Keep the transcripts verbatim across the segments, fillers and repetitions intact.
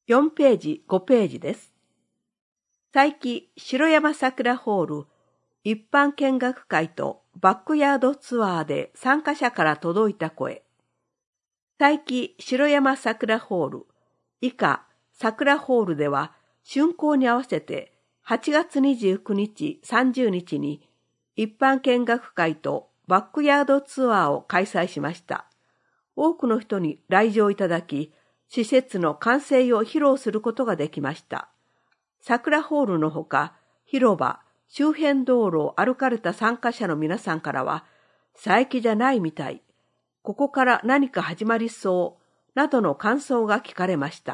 よんページ、ごページです。佐伯城山桜ホール一般見学会とバックヤードツアーで参加者から届いた声。佐伯城山桜ホール以下桜ホールでは竣工に合わせてはちがつにじゅうくにち、さんじゅうにちに一般見学会とバックヤードツアーを開催しました。多くの人に来場いただき、施設の完成を披露することができました。桜ホールのほか、広場、周辺道路を歩かれた参加者の皆さんからは、佐伯じゃないみたい、ここから何か始まりそう、などの感想が聞かれました。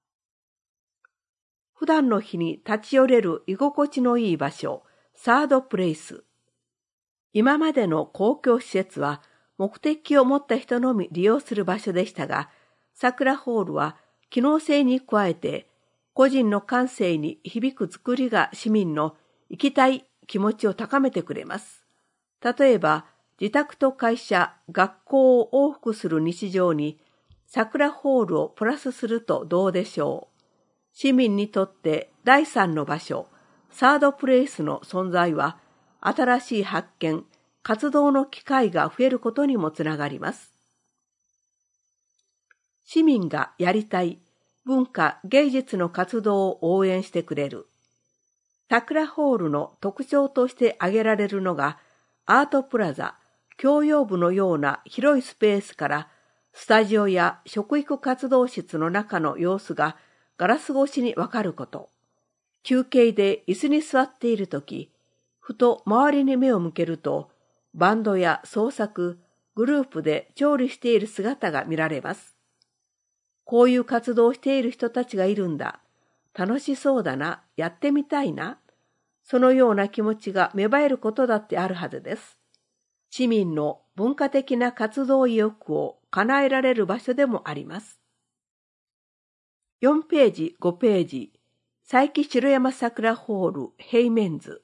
普段の日に立ち寄れる居心地のいい場所、サードプレイス。今までの公共施設は目的を持った人のみ利用する場所でしたが、桜ホールは機能性に加えて個人の感性に響く作りが市民の行きたい気持ちを高めてくれます。例えば自宅と会社、学校を往復する日常に桜ホールをプラスするとどうでしょう。市民にとって第三の場所、サードプレイスの存在は新しい発見、活動の機会が増えることにもつながります。市民がやりたい文化・芸術の活動を応援してくれる。桜ホールの特徴として挙げられるのが、アートプラザ、共用部のような広いスペースから、スタジオや食育活動室の中の様子がガラス越しにわかること。休憩で椅子に座っているとき、ふと周りに目を向けると、バンドや創作、グループで調理している姿が見られます。こういう活動をしている人たちがいるんだ。楽しそうだな。やってみたいな。そのような気持ちが芽生えることだってあるはずです。市民の文化的な活動意欲を叶えられる場所でもあります。よんページ、ごページ。佐伯城山桜ホール平面図。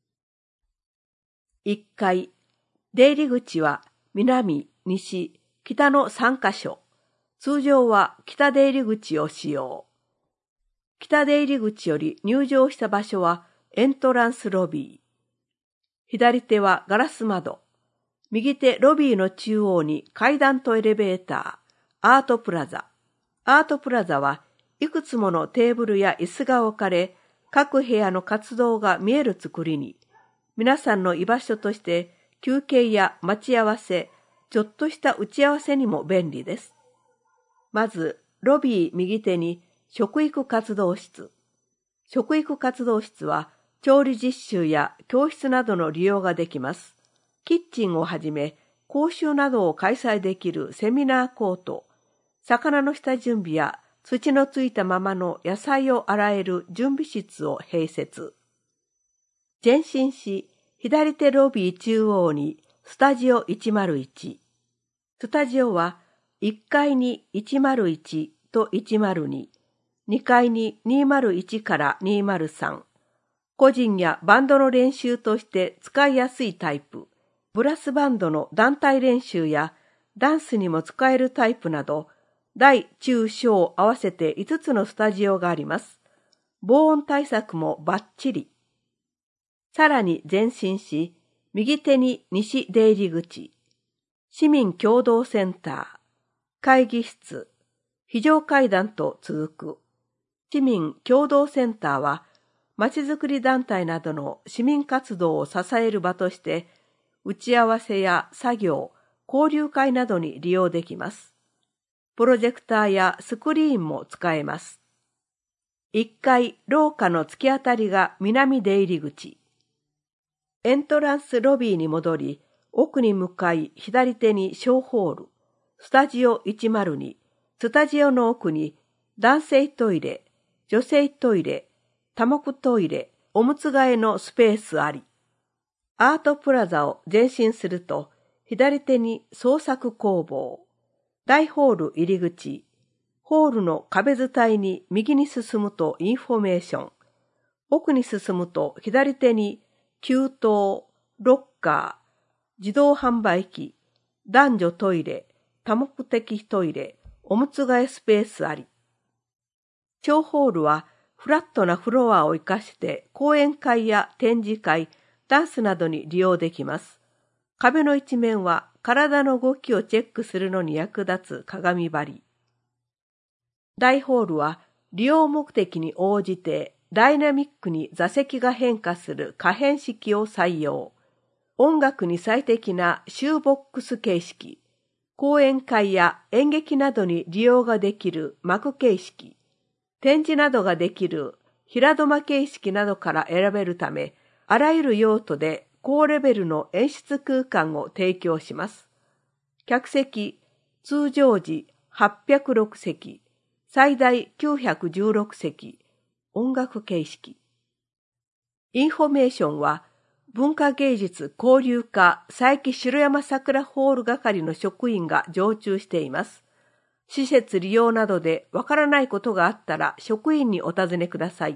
いっかい、出入り口は南、西、北のさんかしょ。通常は北出入り口を使用。北出入り口より入場した場所はエントランスロビー。左手はガラス窓。右手ロビーの中央に階段とエレベーター、アートプラザ。アートプラザはいくつものテーブルや椅子が置かれ、各部屋の活動が見える作りに、皆さんの居場所として休憩や待ち合わせ、ちょっとした打ち合わせにも便利です。まず、ロビー右手に食育活動室。食育活動室は調理実習や教室などの利用ができます。キッチンをはじめ、講習などを開催できるセミナーコート、魚の下準備や土のついたままの野菜を洗える準備室を併設。前進し、左手ロビー中央にスタジオいちまるいち。スタジオはいっかいにいちまるいちといちまるに、にかいににまるいちからにまるさん。個人やバンドの練習として使いやすいタイプ。ブラスバンドの団体練習やダンスにも使えるタイプなど、大中小合わせていつつのスタジオがあります。防音対策もバッチリ。さらに前進し、右手に西出入り口、市民共同センター、会議室、非常階段と続く。市民共同センターは、まちづくり団体などの市民活動を支える場として、打ち合わせや作業、交流会などに利用できます。プロジェクターやスクリーンも使えます。いっかい廊下の突き当たりが南出入り口。エントランスロビーに戻り、奥に向かい左手に小ホール、スタジオいちまるに、スタジオの奥に男性トイレ、女性トイレ、多目トイレ、おむつ替えのスペースあり。アートプラザを前進すると、左手に創作工房、大ホール入り口、ホールの壁伝いに右に進むとインフォメーション、奥に進むと左手に給湯、ロッカー、自動販売機、男女トイレ、多目的トイレ、おむつ替えスペースあり。 小ホールはフラットなフロアを生かして講演会や展示会、ダンスなどに利用できます。壁の一面は体の動きをチェックするのに役立つ鏡張り。大ホールは利用目的に応じてダイナミックに座席が変化する可変式を採用。音楽に最適なシューボックス形式。講演会や演劇などに利用ができる幕形式。展示などができる平土間形式などから選べるため、あらゆる用途で高レベルの演出空間を提供します。客席、通常時はっぴゃくろくせき、最大きゅうひゃくじゅうろくせき、音楽形式。インフォメーションは、文化芸術交流課佐伯城山桜ホール係の職員が常駐しています。施設利用などでわからないことがあったら職員にお尋ねください。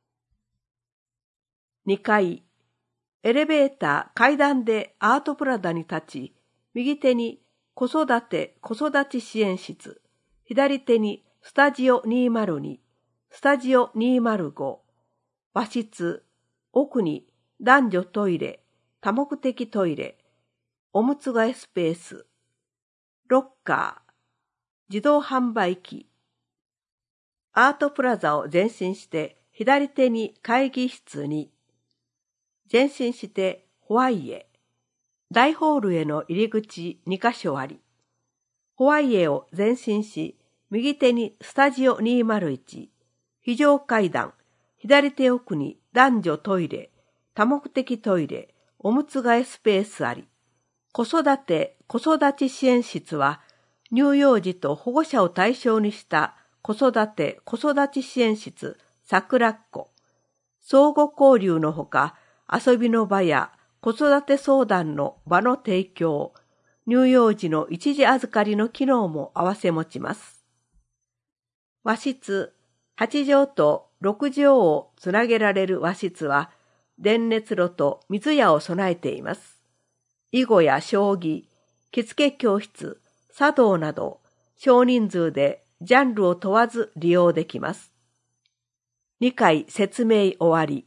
にかい、エレベーター、階段でアートプラザに立ち、右手に子育て・子育ち支援室、左手にスタジオにひゃくに、スタジオにひゃくご、和室、奥に男女トイレ、多目的トイレ、おむつ替えスペース、ロッカー、自動販売機。アートプラザを前進して左手に会議室に、前進してホワイエ、大ホールへの入り口にかしょあり、ホワイエを前進し、右手にスタジオにひゃくいち、非常階段、左手奥に男女トイレ、多目的トイレ、おむつ替えスペースあり。子育て・子育ち支援室は、乳幼児と保護者を対象にした子育て・子育ち支援室、桜っ子。相互交流のほか、遊びの場や子育て相談の場の提供、乳幼児の一時預かりの機能も併せ持ちます。和室、はちじょうとろくじょうをつなげられる和室は、電熱炉と水屋を備えています。囲碁や将棋、着付け教室、茶道など、少人数でジャンルを問わず利用できます。にかい説明終わり。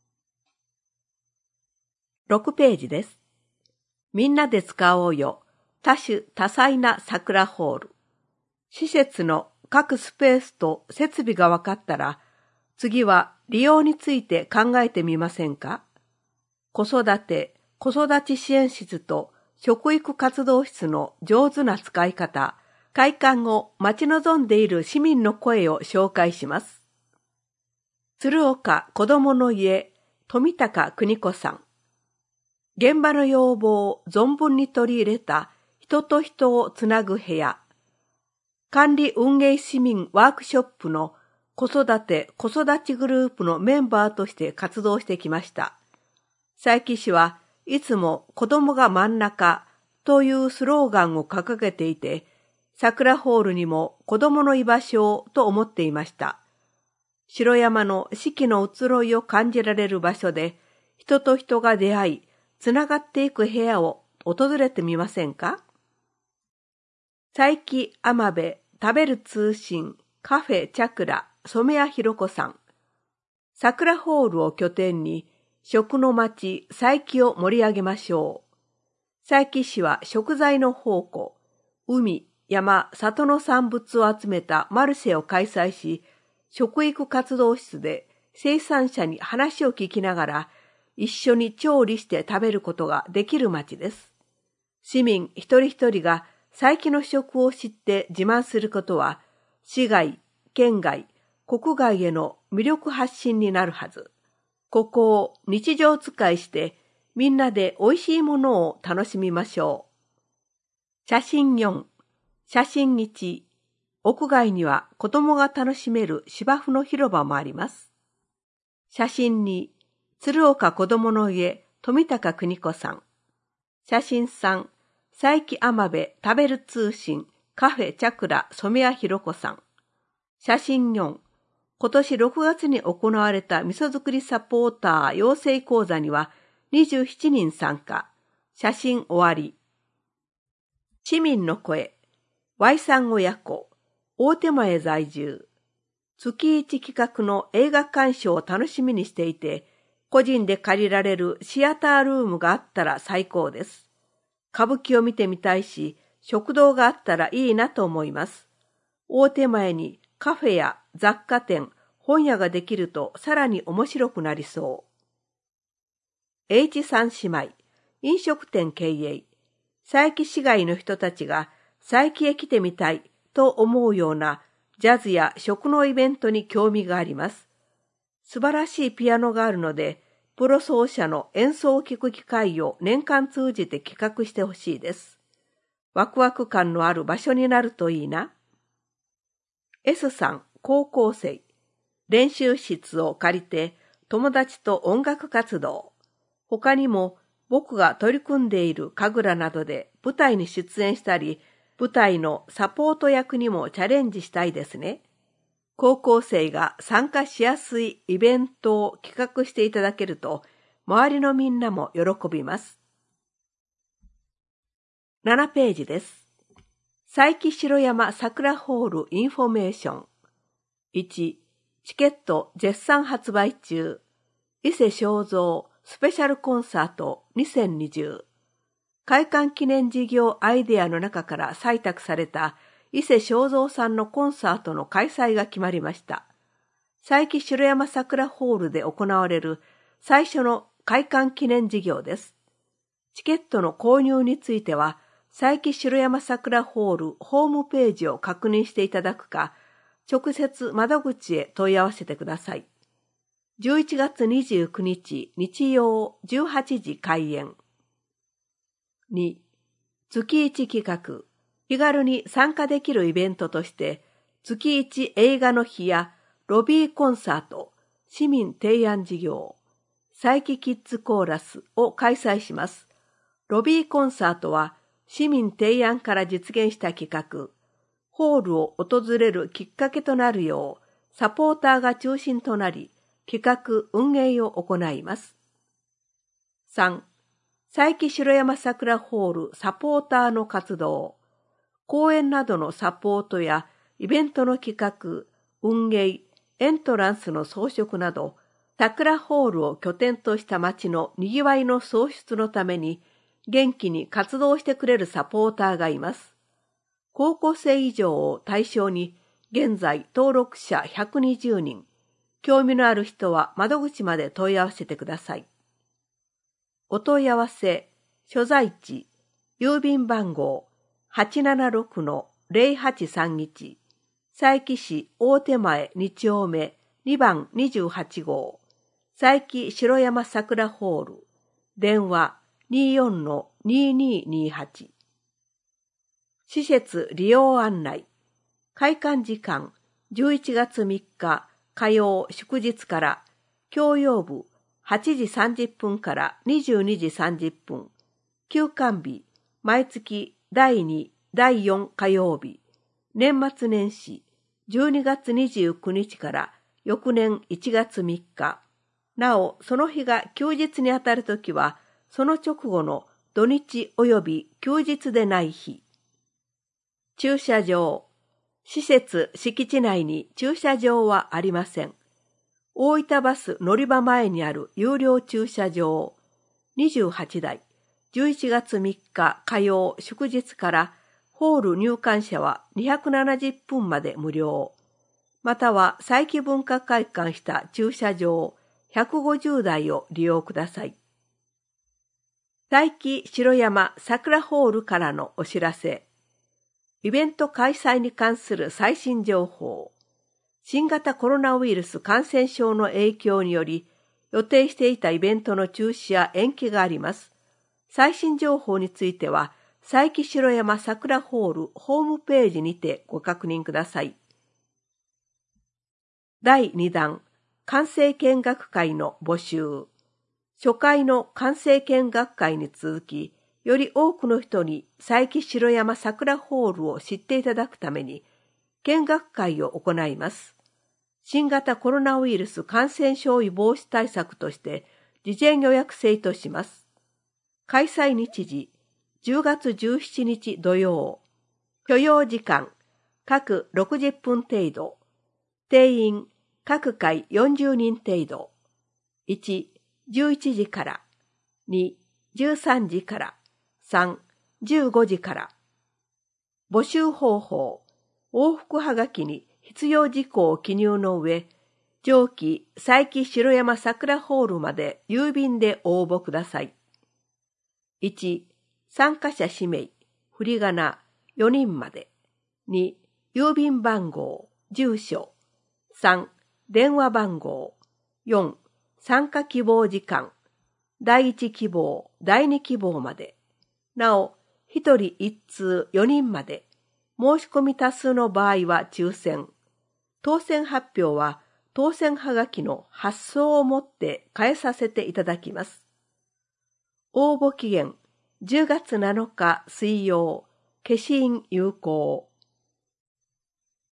ろくページです。みんなで使おうよ。多種多彩な桜ホール。施設の各スペースと設備が分かったら、次は利用について考えてみませんか？子育て、子育ち支援室と食育活動室の上手な使い方、開館を待ち望んでいる市民の声を紹介します。鶴岡子どもの家、富高邦子さん。現場の要望を存分に取り入れた人と人をつなぐ部屋。管理運営市民ワークショップの子育て・子育ちグループのメンバーとして活動してきました。佐伯市はいつも子供が真ん中というスローガンを掲げていて、桜ホールにも子供の居場所をと思っていました。城山の四季の移ろいを感じられる場所で、人と人が出会い、つながっていく部屋を訪れてみませんか？佐伯天部食べる通信カフェチャクラ染谷ひろ子さん。桜ホールを拠点に食の町佐伯を盛り上げましょう。佐伯市は食材の宝庫、海、山、里の産物を集めたマルシェを開催し、食育活動室で生産者に話を聞きながら一緒に調理して食べることができる町です。市民一人一人が佐伯の食を知って自慢することは、市外、県外、国外への魅力発信になるはず。ここを日常使いしてみんなで美味しいものを楽しみましょう。写真よん、写真いち、屋外には子供が楽しめる芝生の広場もあります。写真に、鶴岡子どもの家富高邦子さん。写真さん、佐伯天部食べる通信カフェチャクラ染谷ひろ子さん。写真よん、今年ろくがつに行われた味噌作りサポーター養成講座にはにじゅうななにん参加。写真終わり。市民の声、Y さん親子、大手前在住。 月一企画の映画鑑賞を楽しみにしていて、個人で借りられるシアタールームがあったら最高です。歌舞伎を見てみたいし、食堂があったらいいなと思います。大手前にカフェや雑貨店、本屋ができるとさらに面白くなりそう。H 三姉妹、飲食店経営。佐伯市街の人たちが佐伯へ来てみたいと思うようなジャズや食のイベントに興味があります。素晴らしいピアノがあるので、プロ奏者の演奏を聴く機会を年間通じて企画してほしいです。ワクワク感のある場所になるといいな。S さん、高校生。練習室を借りて友達と音楽活動。他にも僕が取り組んでいる神楽などで舞台に出演したり、舞台のサポート役にもチャレンジしたいですね。高校生が参加しやすいイベントを企画していただけると、周りのみんなも喜びます。ななページです。佐伯城山桜ホールインフォメーション。いち、チケット絶賛発売中。伊勢正蔵スペシャルコンサートにせんにじゅう。開館記念事業アイデアの中から採択された伊勢正蔵さんのコンサートの開催が決まりました。佐伯城山桜ホールで行われる最初の開館記念事業です。チケットの購入については、佐伯城山桜ホールホームページを確認していただくか、直接窓口へ問い合わせてください。じゅういちがつにじゅうくにち日曜じゅうはちじ開演。に、月一企画。気軽に参加できるイベントとして、月一映画の日やロビーコンサート、市民提案事業、佐伯キッズコーラスを開催します。ロビーコンサートは市民提案から実現した企画、ホールを訪れるきっかけとなるよう、サポーターが中心となり、企画運営を行います。さん、佐伯城山桜ホールサポーターの活動。公演などのサポートやイベントの企画、運営、エントランスの装飾など、桜ホールを拠点とした街の賑わいの創出のために、元気に活動してくれるサポーターがいます。高校生以上を対象に、現在登録者ひゃくにじゅうにん。興味のある人は窓口まで問い合わせてください。お問い合わせ、所在地、郵便番号 はちななろくのぜろはちさんいち、佐伯市大手前に丁目にばんにじゅうはち号、佐伯城山桜ホール、電話 にじゅうよんのにじゅうににじゅうはち。施設利用案内、開館時間じゅういちがつみっか火曜祝日から教養部はちじさんじゅっぷんからにじゅうにじさんじゅっぷん、休館日、毎月だいに、だいよん火曜日、年末年始じゅうにがつにじゅうくにちから翌年いちがつみっか、なおその日が休日にあたるときは、その直後の土日及び休日でない日。駐車場、施設敷地内に駐車場はありません。大分バス乗り場前にある有料駐車場にじゅうはちだい、じゅういちがつみっか火曜祝日からホール入館者はにひゃくななじゅっぷんまで無料。または佐伯文化会館した駐車場ひゃくごじゅうだいを利用ください。佐伯城山桜ホールからのお知らせ。イベント開催に関する最新情報。新型コロナウイルス感染症の影響により、予定していたイベントの中止や延期があります。最新情報については、佐伯城山桜ホールホームページにてご確認ください。だいにだん、完成見学会の募集。初回の完成見学会に続き、より多くの人に佐伯城山桜ホールを知っていただくために、見学会を行います。新型コロナウイルス感染症予防止対策として事前予約制とします。開催日時、じゅうがつじゅうしちにち土曜。許容時間、各ろくじゅっぷん程度。 定員、各回よんじゅうにん程度。いち、じゅういちじから。に、じゅうさんじから。さん、じゅうごじから。募集方法。往復はがきに必要事項を記入の上、上記佐伯城山桜ホールまで郵便で応募ください。いち、参加者氏名、振り仮名よにんまで。に、郵便番号、住所。さん、電話番号。よん、参加希望時間。だいいち希望、だいに希望まで。なお、ひとりいち通よにんまで。申し込み多数の場合は抽選。当選発表は当選はがきの発送をもって返させていただきます。応募期限じゅうがつなのか水曜、消印有効。